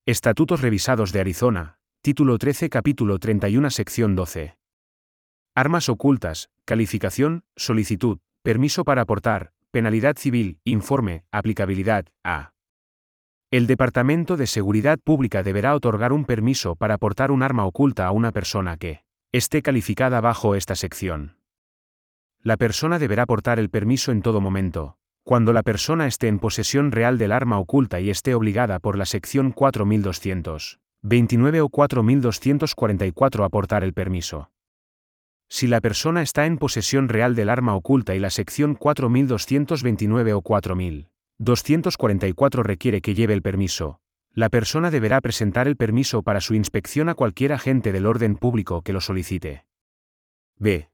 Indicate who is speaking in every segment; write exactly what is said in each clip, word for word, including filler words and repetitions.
Speaker 1: Estatutos revisados de Arizona, título trece, capítulo treinta y uno, sección doce. Armas ocultas, calificación, solicitud, permiso para portar, penalidad civil, informe, aplicabilidad, A. El Departamento de Seguridad Pública deberá otorgar un permiso para portar un arma oculta a una persona que esté calificada bajo esta sección. La persona deberá portar el permiso en todo momento, cuando la persona esté en posesión real del arma oculta y esté obligada por la sección cuatro mil doscientos veintinueve o cuatro mil doscientos cuarenta y cuatro a portar el permiso. Si la persona está en posesión real del arma oculta y la sección cuatro mil doscientos veintinueve o cuatro mil doscientos cuarenta y cuatro requiere que lleve el permiso, la persona deberá presentar el permiso para su inspección a cualquier agente del orden público que lo solicite. B.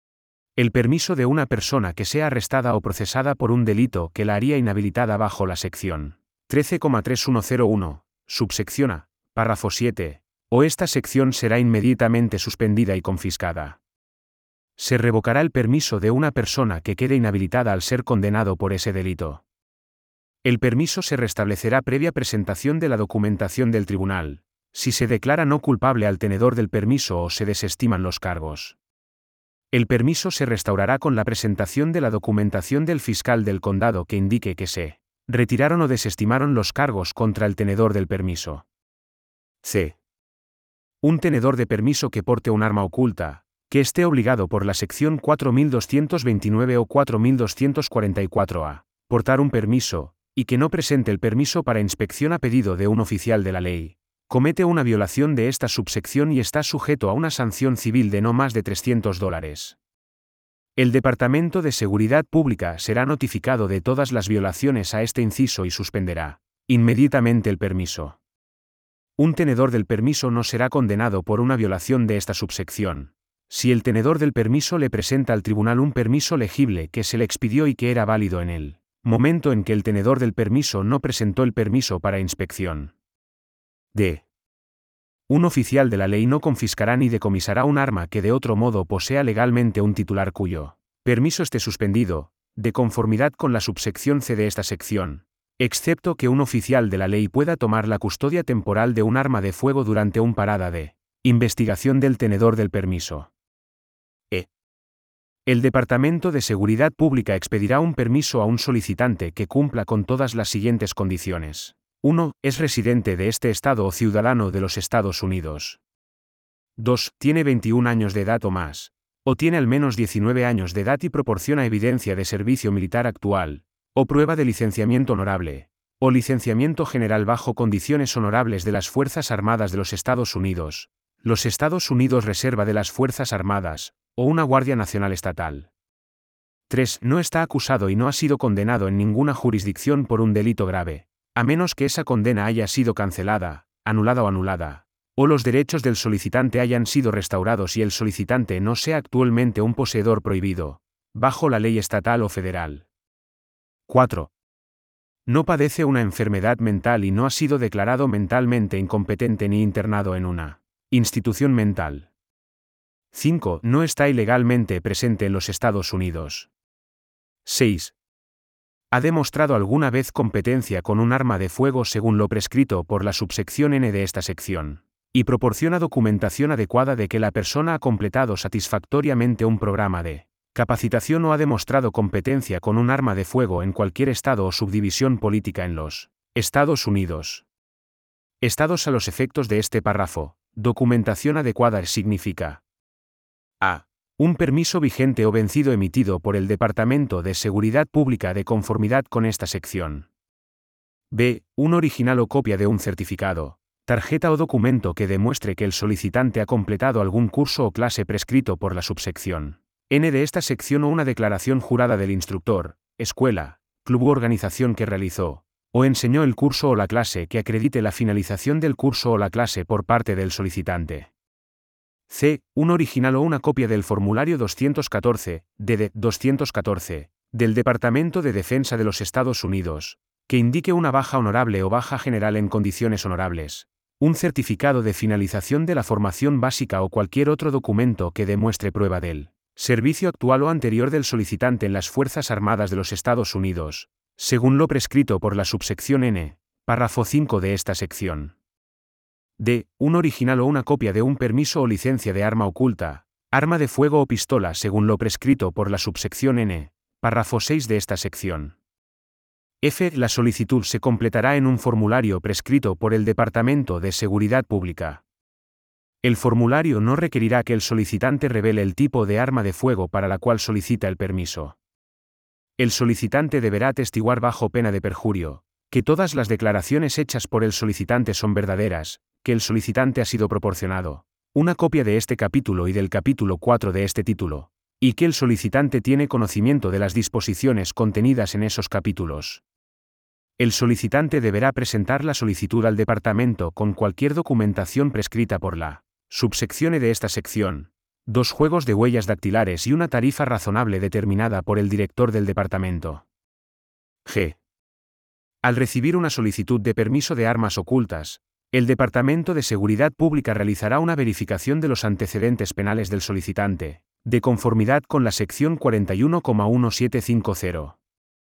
Speaker 1: El permiso de una persona que sea arrestada o procesada por un delito que la haría inhabilitada bajo la sección trece coma tres mil ciento uno, subsección A, párrafo siete, o esta sección será inmediatamente suspendida y confiscada. Se revocará el permiso de una persona que quede inhabilitada al ser condenado por ese delito. El permiso se restablecerá previa presentación de la documentación del tribunal, si se declara no culpable al tenedor del permiso o se desestiman los cargos. El permiso se restaurará con la presentación de la documentación del fiscal del condado que indique que se retiraron o desestimaron los cargos contra el tenedor del permiso. C. Un tenedor de permiso que porte un arma oculta, que esté obligado por la sección cuatro mil doscientos veintinueve o cuatro mil doscientos cuarenta y cuatro a portar un permiso, y que no presente el permiso para inspección a pedido de un oficial de la ley, comete una violación de esta subsección y está sujeto a una sanción civil de no más de trescientos dólares. El Departamento de Seguridad Pública será notificado de todas las violaciones a este inciso y suspenderá inmediatamente el permiso. Un tenedor del permiso no será condenado por una violación de esta subsección si el tenedor del permiso le presenta al tribunal un permiso legible que se le expidió y que era válido en él momento en que el tenedor del permiso no presentó el permiso para inspección. D. Un oficial de la ley no confiscará ni decomisará un arma que de otro modo posea legalmente un titular cuyo permiso esté suspendido, de conformidad con la subsección C de esta sección, excepto que un oficial de la ley pueda tomar la custodia temporal de un arma de fuego durante un parada de investigación del tenedor del permiso. E. El Departamento de Seguridad Pública expedirá un permiso a un solicitante que cumpla con todas las siguientes condiciones. uno. Es residente de este estado o ciudadano de los Estados Unidos. dos. Tiene veintiún años de edad o más, o tiene al menos diecinueve años de edad y proporciona evidencia de servicio militar actual, o prueba de licenciamiento honorable, o licenciamiento general bajo condiciones honorables de las Fuerzas Armadas de los Estados Unidos, los Estados Unidos Reserva de las Fuerzas Armadas, o una Guardia Nacional Estatal. tres. No está acusado y no ha sido condenado en ninguna jurisdicción por un delito grave, a menos que esa condena haya sido cancelada, anulada o anulada, o los derechos del solicitante hayan sido restaurados y el solicitante no sea actualmente un poseedor prohibido, bajo la ley estatal o federal. cuatro. No padece una enfermedad mental y no ha sido declarado mentalmente incompetente ni internado en una institución mental. cinco. No está ilegalmente presente en los Estados Unidos. seis. Ha demostrado alguna vez competencia con un arma de fuego según lo prescrito por la subsección N de esta sección, y proporciona documentación adecuada de que la persona ha completado satisfactoriamente un programa de capacitación o ha demostrado competencia con un arma de fuego en cualquier estado o subdivisión política en los Estados Unidos. Estados a los efectos de este párrafo, documentación adecuada significa A. Un permiso vigente o vencido emitido por el Departamento de Seguridad Pública de conformidad con esta sección. B. Un original o copia de un certificado, tarjeta o documento que demuestre que el solicitante ha completado algún curso o clase prescrito por la subsección N de esta sección o una declaración jurada del instructor, escuela, club u organización que realizó o enseñó el curso o la clase que acredite la finalización del curso o la clase por parte del solicitante. C. Un original o una copia del formulario doscientos catorce, D D doscientos catorce, del Departamento de Defensa de los Estados Unidos, que indique una baja honorable o baja general en condiciones honorables, un certificado de finalización de la formación básica o cualquier otro documento que demuestre prueba del servicio actual o anterior del solicitante en las Fuerzas Armadas de los Estados Unidos, según lo prescrito por la subsección N, párrafo cinco de esta sección. D. Un original o una copia de un permiso o licencia de arma oculta, arma de fuego o pistola según lo prescrito por la subsección N, párrafo seis de esta sección. F. La solicitud se completará en un formulario prescrito por el Departamento de Seguridad Pública. El formulario no requerirá que el solicitante revele el tipo de arma de fuego para la cual solicita el permiso. El solicitante deberá atestiguar bajo pena de perjurio que todas las declaraciones hechas por el solicitante son verdaderas, que el solicitante ha sido proporcionado una copia de este capítulo y del capítulo cuatro de este título, y que el solicitante tiene conocimiento de las disposiciones contenidas en esos capítulos. El solicitante deberá presentar la solicitud al departamento con cualquier documentación prescrita por la subsección E de esta sección, dos juegos de huellas dactilares y una tarifa razonable determinada por el director del departamento. G. Al recibir una solicitud de permiso de armas ocultas, el Departamento de Seguridad Pública realizará una verificación de los antecedentes penales del solicitante, de conformidad con la sección cuarenta y uno punto diecisiete cincuenta.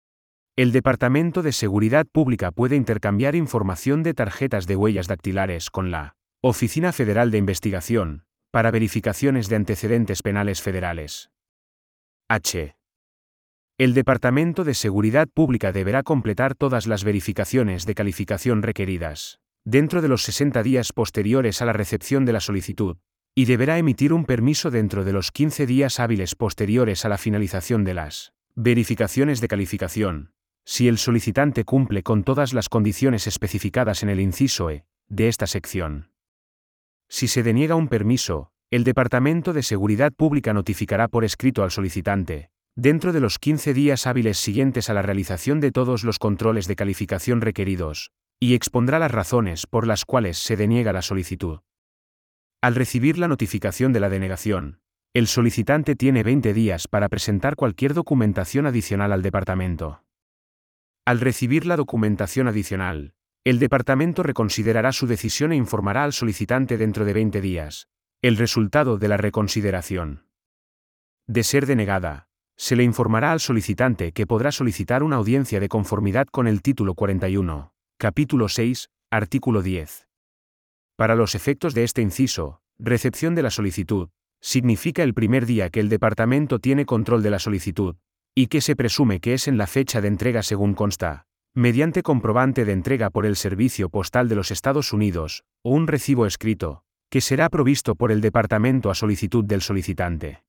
Speaker 1: El Departamento de Seguridad Pública puede intercambiar información de tarjetas de huellas dactilares con la Oficina Federal de Investigación, para verificaciones de antecedentes penales federales. H. El Departamento de Seguridad Pública deberá completar todas las verificaciones de calificación requeridas dentro de los sesenta días posteriores a la recepción de la solicitud, y deberá emitir un permiso dentro de los quince días hábiles posteriores a la finalización de las verificaciones de calificación, si el solicitante cumple con todas las condiciones especificadas en el inciso E de esta sección. Si se deniega un permiso, el Departamento de Seguridad Pública notificará por escrito al solicitante, dentro de los quince días hábiles siguientes a la realización de todos los controles de calificación requeridos, y expondrá las razones por las cuales se deniega la solicitud. Al recibir la notificación de la denegación, el solicitante tiene veinte días para presentar cualquier documentación adicional al departamento. Al recibir la documentación adicional, el departamento reconsiderará su decisión e informará al solicitante dentro de veinte días el resultado de la reconsideración. De ser denegada, se le informará al solicitante que podrá solicitar una audiencia de conformidad con el título cuarenta y uno, capítulo seis, artículo diez. Para los efectos de este inciso, recepción de la solicitud significa el primer día que el departamento tiene control de la solicitud, y que se presume que es en la fecha de entrega según consta, mediante comprobante de entrega por el Servicio Postal de los Estados Unidos, o un recibo escrito, que será provisto por el departamento a solicitud del solicitante.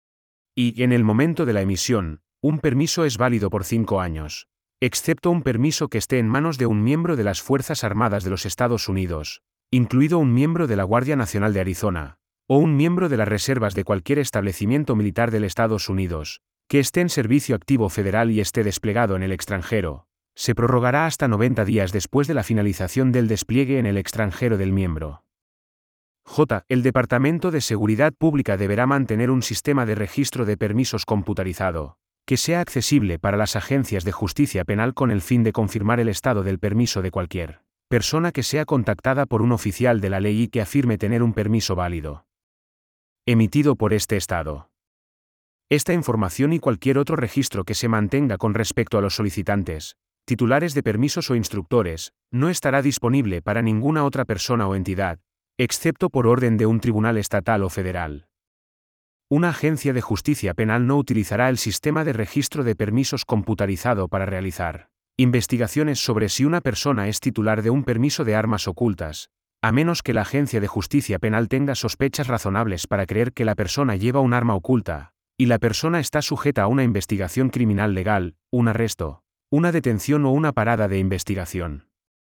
Speaker 1: Y, en el momento de la emisión, un permiso es válido por cinco años, excepto un permiso que esté en manos de un miembro de las Fuerzas Armadas de los Estados Unidos, incluido un miembro de la Guardia Nacional de Arizona, o un miembro de las reservas de cualquier establecimiento militar del Estados Unidos, que esté en servicio activo federal y esté desplegado en el extranjero, se prorrogará hasta noventa días después de la finalización del despliegue en el extranjero del miembro. J. El Departamento de Seguridad Pública deberá mantener un sistema de registro de permisos computarizado, que sea accesible para las agencias de justicia penal con el fin de confirmar el estado del permiso de cualquier persona que sea contactada por un oficial de la ley y que afirme tener un permiso válido emitido por este estado. Esta información y cualquier otro registro que se mantenga con respecto a los solicitantes, titulares de permisos o instructores, no estará disponible para ninguna otra persona o entidad, excepto por orden de un tribunal estatal o federal. Una agencia de justicia penal no utilizará el sistema de registro de permisos computarizado para realizar investigaciones sobre si una persona es titular de un permiso de armas ocultas, a menos que la agencia de justicia penal tenga sospechas razonables para creer que la persona lleva un arma oculta, y la persona está sujeta a una investigación criminal legal, un arresto, una detención o una parada de investigación.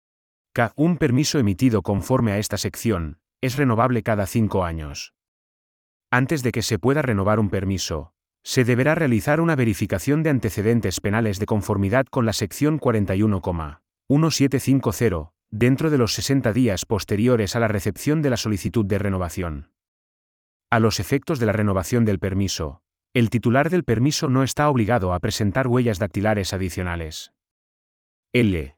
Speaker 1: K. Un permiso emitido conforme a esta sección es renovable cada cinco años. Antes de que se pueda renovar un permiso, se deberá realizar una verificación de antecedentes penales de conformidad con la sección cuarenta y uno punto diecisiete cincuenta, dentro de los sesenta días posteriores a la recepción de la solicitud de renovación. A los efectos de la renovación del permiso, el titular del permiso no está obligado a presentar huellas dactilares adicionales. L.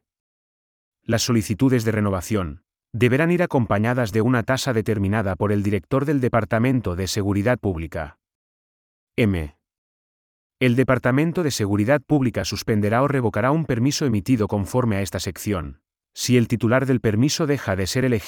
Speaker 1: Las solicitudes de renovación deberán ir acompañadas de una tasa determinada por el director del Departamento de Seguridad Pública. M. El Departamento de Seguridad Pública suspenderá o revocará un permiso emitido conforme a esta sección, si el titular del permiso deja de ser elegible